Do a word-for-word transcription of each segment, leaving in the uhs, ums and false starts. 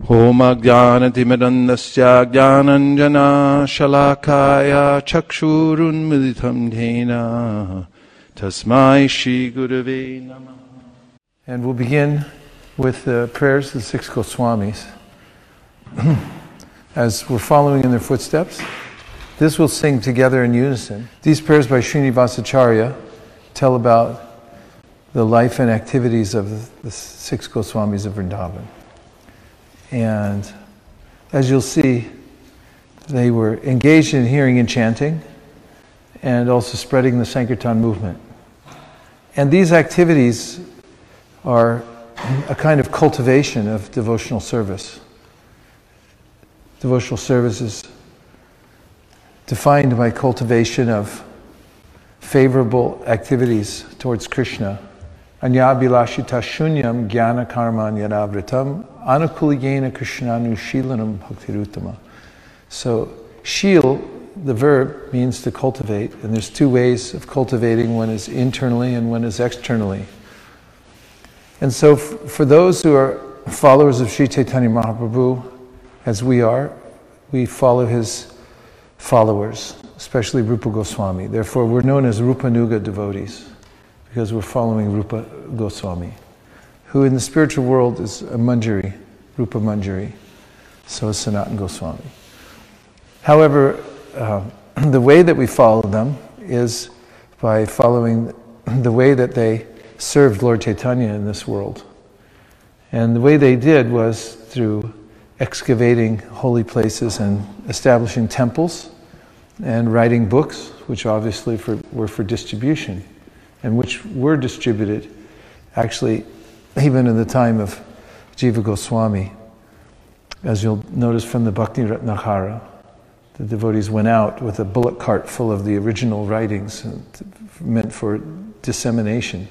Om Ajnanatimidandasya Jnananjana Shalakaya Chakshurunmilitam Dhena Tasmai Shri Gurave Namah. And we'll begin with the prayers of the six Goswamis. As we're following in their footsteps, this we'll sing together in unison. These prayers by Srinivasacharya tell about the life and activities of the six Goswamis of Vrindavan. And as you'll see, they were engaged in hearing and chanting, and also spreading the Sankirtan movement. And these activities are a kind of cultivation of devotional service. Devotional service is defined by cultivation of favorable activities towards Krishna. Anyabhilashita shunyam jnana karman yadavritam anukulyena krishnanushilanam bhaktiruttama. So, shil, the verb, means to cultivate, and there's two ways of cultivating. One is internally and one is externally. And so, f- for those who are followers of Sri Chaitanya Mahaprabhu, as we are, we follow his followers, especially Rupa Goswami. Therefore, we're known as Rupanuga devotees, because we're following Rupa Goswami, who in the spiritual world is a Manjari, Rupa Manjari, so is Sanatana Goswami. However, uh, the way that we follow them is by following the way that they served Lord Chaitanya in this world. And the way they did was through excavating holy places and establishing temples and writing books, which obviously for, were for distribution, and which were distributed actually even in the time of Jiva Goswami. As you'll notice from the Bhakti Ratnakara, the devotees went out with a bullock cart full of the original writings meant for dissemination.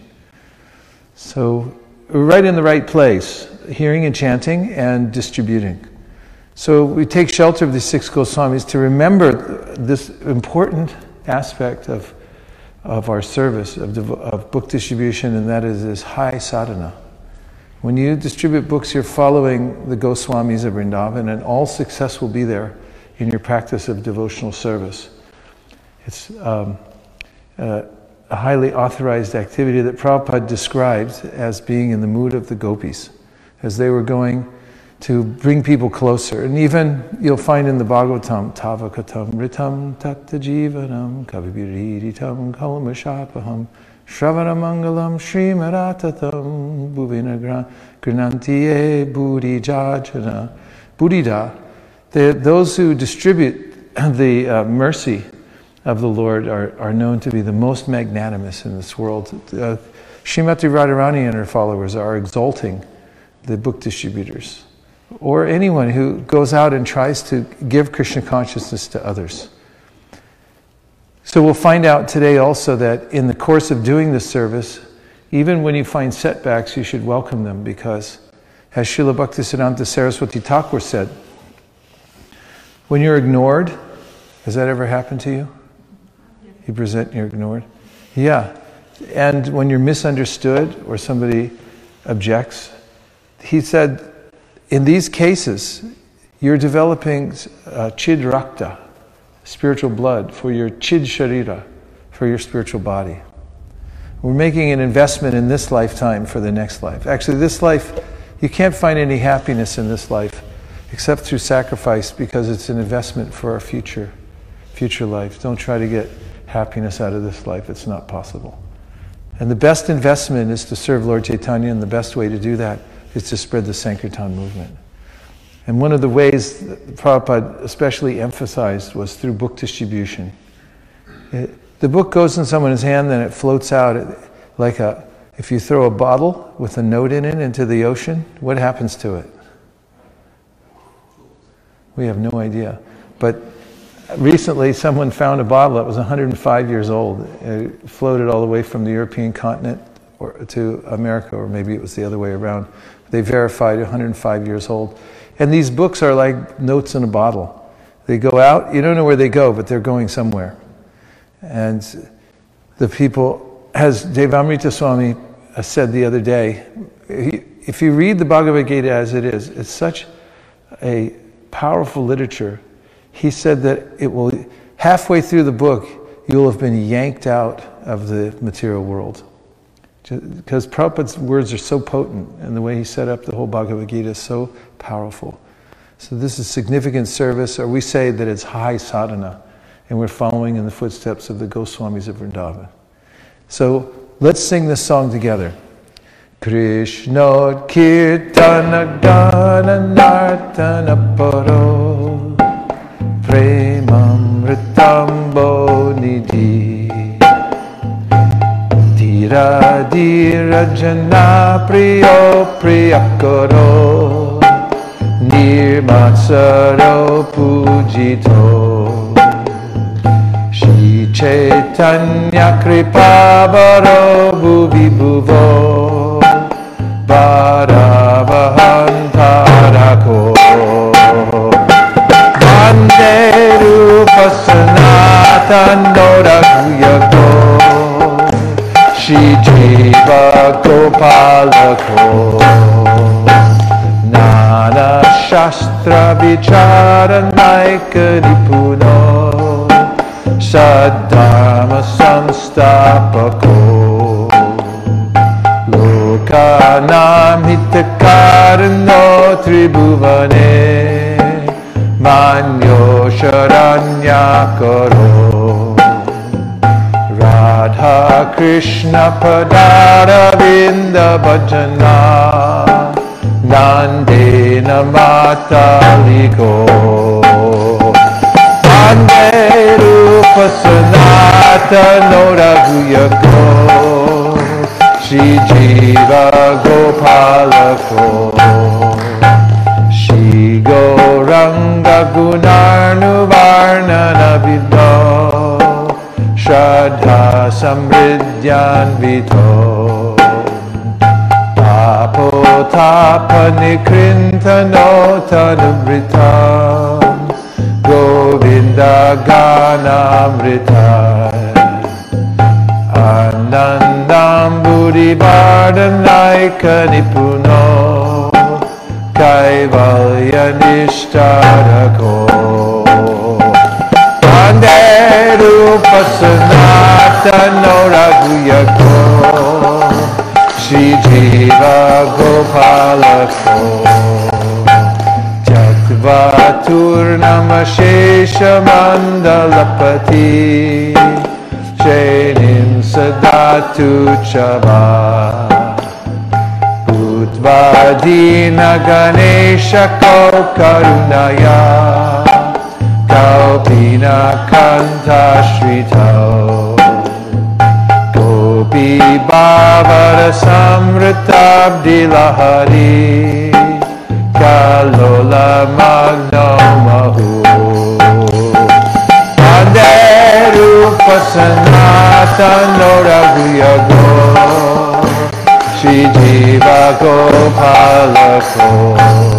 So we're right in the right place, hearing and chanting and distributing. So we take shelter of the six Goswamis to remember this important aspect of of our service, of, dev- of book distribution, and that is this high sadhana. When you distribute books, you're following the Goswamis of Vrindavan, and all success will be there in your practice of devotional service. It's um, uh, a highly authorized activity that Prabhupada described as being in the mood of the gopis, as they were going to bring people closer. And even you'll find in the Bhagavatam, Tavakatam ritam tatta jivanam kavibiritam kalamashapaham shravanamangalam shrimaratatam bhuvina granantiye buddhijajana. Buddhida, those who distribute the uh, mercy of the Lord are, are known to be the most magnanimous in this world. Uh, Srimati Radharani and her followers are exalting the book distributors, or anyone who goes out and tries to give Krishna consciousness to others. So we'll find out today also that in the course of doing this service, even when you find setbacks, you should welcome them, because, as Srila Bhaktisiddhanta Saraswati Thakur said, when you're ignored, has that ever happened to you? You present and you're ignored? Yeah. And when you're misunderstood or somebody objects, he said, in these cases, you're developing uh, chid rakta, spiritual blood, for your chid sharira, for your spiritual body. We're making an investment in this lifetime for the next life. Actually, this life, you can't find any happiness in this life except through sacrifice, because it's an investment for our future, future life. Don't try to get happiness out of this life. It's not possible. And the best investment is to serve Lord Chaitanya, and the best way to do that is to spread the Sankirtan movement. And one of the ways that Prabhupada especially emphasized was through book distribution. It, the book goes in someone's hand, then it floats out it, like a, if you throw a bottle with a note in it into the ocean, what happens to it? We have no idea. But recently someone found a bottle that was one hundred five years old. It floated all the way from the European continent or to America, or maybe it was the other way around. They verified one hundred five years old. And these books are like notes in a bottle. They go out, you don't know where they go, but they're going somewhere. And the people, as Devamrita Swami said the other day, he, if you read the Bhagavad Gita as it is, it's such a powerful literature. He said that it will, halfway through the book, you'll have been yanked out of the material world. Because Prabhupada's words are so potent, and the way he set up the whole Bhagavad Gita is so powerful. So this is significant service, or we say that it's high sadhana, and we're following in the footsteps of the Goswamis of Vrindavan. So let's sing this song together. Krishna Kirtana Gana Nartana Paro Premamritam Bodhidhi Dhira Dhira Jana Priyo Priyakaro Nirmatsaro Pujito Shri Chaitanya Kripabaro Bhuvi Bhuvo Bharavahantharako Vande Rupa Sanatano Raghuyako Shri Jiva Gopalako Nana Shastra Vicharanayika Nipuno Saddharma Samstapako Lokanam Hitakarano Tribhuvane Manyo Sharanyakaro Radha Krishna Padara Vinda Bhajana Nandena Mataliko Vande Rupa Sanatano Raghuyako Shri Jiva Gopalako Shri Gauranga Gunarnu Varnana Vidho Shraddha Samridhyan Vidho Tapo Tapa Nikrintano Tanubritam Govinda Ganamrita Anandam Buddhi Vardhanaika Nipuno Kaivalya Nishtadako Vande Rupa Sanatano Raghuyako Shri Jiva Gopalako Jattva Turnama Shesha Mandalapati Shenim Sadatu Chava Utvadina Ganesha Ko Karunaya Kalpina Kanta Shrito Gopi Bhavara Samritabdi Lahari Kalola Magno Mahu Vande Rupa Sanatano Raghuyako Shri Jiva Gopalako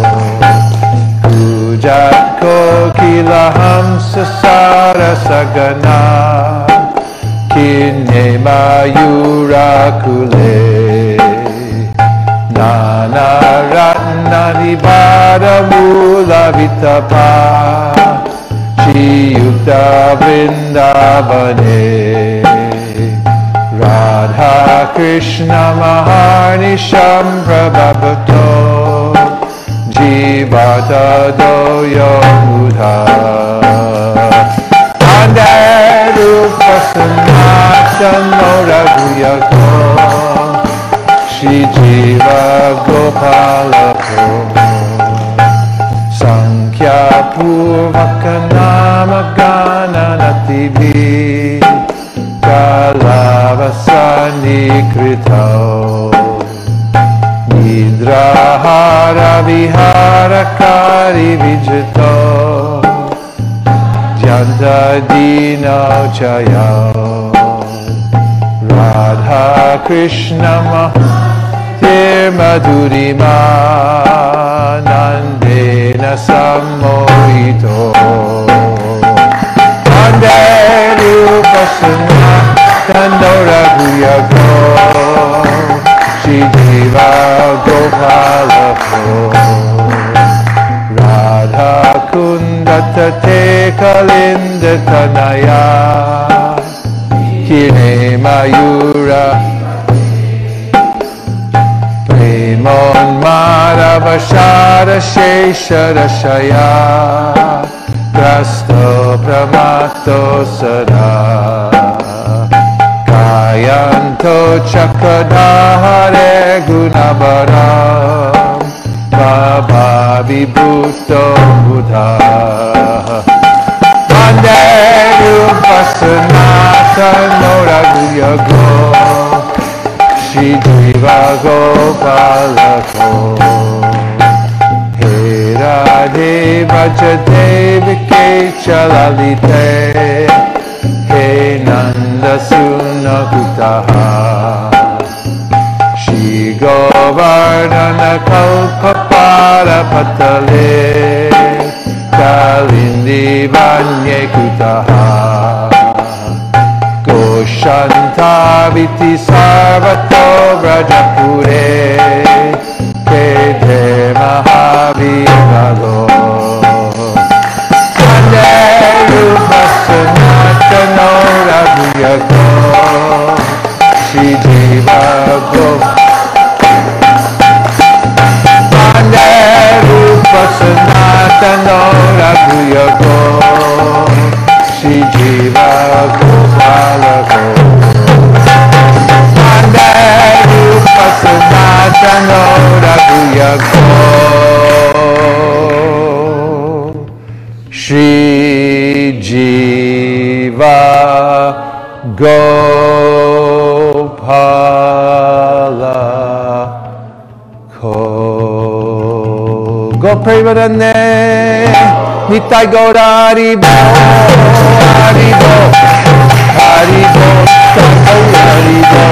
Pujat Kokila Hamsa Sarasagana Kinye Mayura Kule Nana Ratna Nibada Mula Vitapa Shri Yukta Vrindavane Radha Krishna Maharnisham Prabhavato Jivata Doyo Mudha Vande Rupa Sanatano Raghuyako Shri Jiva Gopalako Sankhya Purvaka Nama Gana Nativi Kalavasani Krito Nidrahara Vihara Kari Vijito Janta Dino Chayo Radha Krishna Mahtir Madhurima Nandena Samohito Vande Rupa Sanatano Raghuyako Shri Jiva Gopalako tate kalinda tanaya Kine mayura Premon maravashara sheshara shaya Grasto pramato sada Kayanto chakadahare gunavaram Baba vibhuto buddha Vande rupasanatano raghuyago Shri Jiva Gopalako He Radhe Vrajate Vike Chalalite He Nanda Sunakutaha Shri Govardhana Kalpapara Patale Kalindi Vanye Kutaha Goshanta Viti Sarvato Vrajapure Kete Mahavirago Vande Rupa Sanatano Raghuyago Shri Jiva Gopalako Vande Rupa Sanatano Raghuyago Shri Jiva Gopalako Vande Rupa Sanatano Raghuyago Shri Jiva Gopalako Go Premadane Nitai Gaura Haribo Haribo Haribo Haribo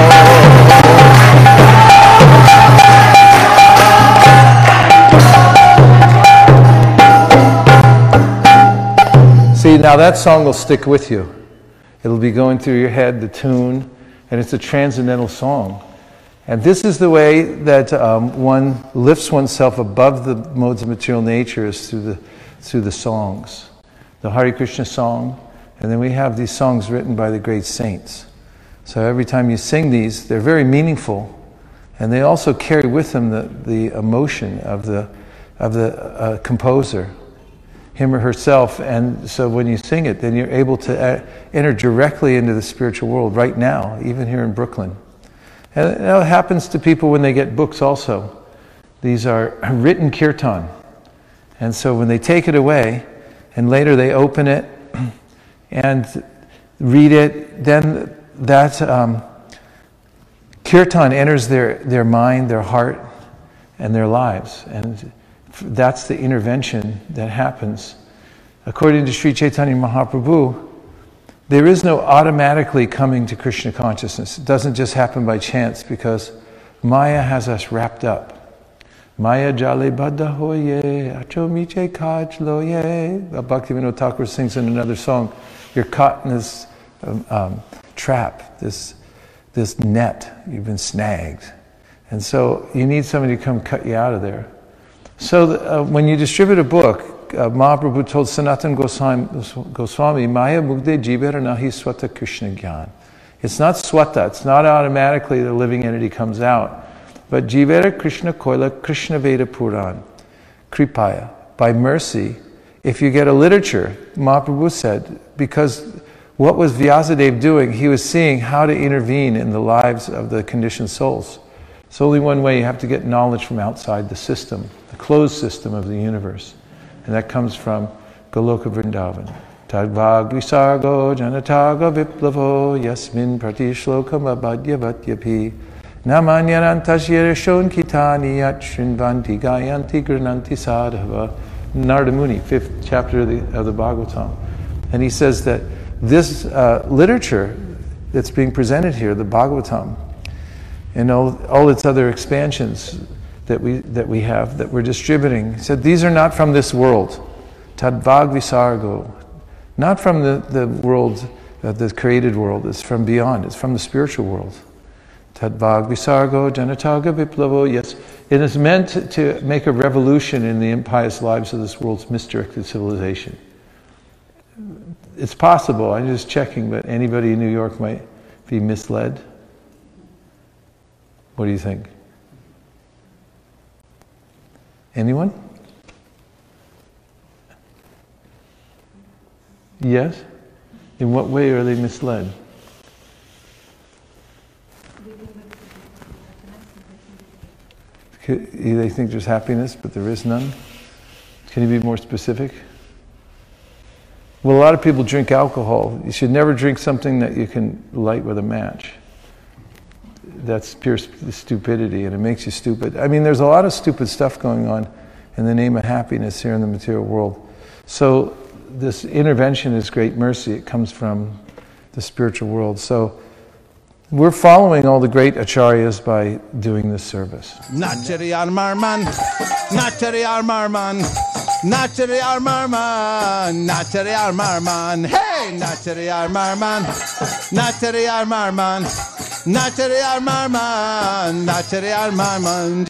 See, now that song will stick with you. It'll be going through your head, the tune, and it's a transcendental song. And this is the way that um, one lifts oneself above the modes of material nature, is through the through the songs. The Hare Krishna song, and then we have these songs written by the great saints. So every time you sing these, they're very meaningful, and they also carry with them the, the emotion of the of the uh, composer, him or herself. And so when you sing it, then you're able to uh, enter directly into the spiritual world right now, even here in Brooklyn. And it happens to people when they get books also. These are written kirtan. And so when they take it away, and later they open it and read it, then that um, kirtan enters their, their mind, their heart, and their lives. And that's the intervention that happens. According to Sri Chaitanya Mahaprabhu, there is no automatically coming to Krishna consciousness. It doesn't just happen by chance, because Maya has us wrapped up. Maya jale badha hoye, acho miche kaj loye. Bhaktivinoda Thakur sings in another song, you're caught in this um, um, trap, this, this net, you've been snagged. And so you need somebody to come cut you out of there. So the, uh, when you distribute a book, uh, Mahaprabhu told Sanatana Goswami, Goswami Maya mugde jivera nahi swata Krishna gyan. It's not swata, it's not automatically the living entity comes out. But jivera Krishna koila Krishna Veda Puran, kripaya, by mercy. If you get a literature, Mahaprabhu said, because what was Vyasadeva doing? He was seeing how to intervene in the lives of the conditioned souls. It's only one way. You have to get knowledge from outside the system, the closed system of the universe. And that comes from Goloka Vrindavan. Tadvag visargo janataga viplavo yasmin pratishlokam abhadyavatyapi namanyarantashyereshon kitani yat shrinvanti gayanti grananti sadhava. Narada Muni, fifth chapter of the, of the Bhagavatam. And he says that this uh, literature that's being presented here, the Bhagavatam, and all, all its other expansions that we that we have, that we're distributing. He said, these are not from this world. Tadvag visargo. Not from the, the world, uh, the created world. It's from beyond. It's from the spiritual world. Tadvag visargo janataga viplavo. Yes, it is meant to make a revolution in the impious lives of this world's misdirected civilization. it's possible. I'm just checking, but anybody in New York might be misled. What do you think? Anyone? Yes? In what way are they misled? They think there's happiness, but there is none. Can you be more specific? Well, a lot of people drink alcohol. You should never drink something that you can light with a match. That's pure stupidity, and it makes you stupid. I mean, there's a lot of stupid stuff going on in the name of happiness here in the material world. So this intervention is great mercy. It comes from the spiritual world. So we're following all the great acharyas by doing this service. Nachari Armarman, Nachari Armarman, Nachari Armarman, Nachari Armarman, hey, Nachari Armarman, Nachari Armarman, Nachari Armarman, Nachari Armarman.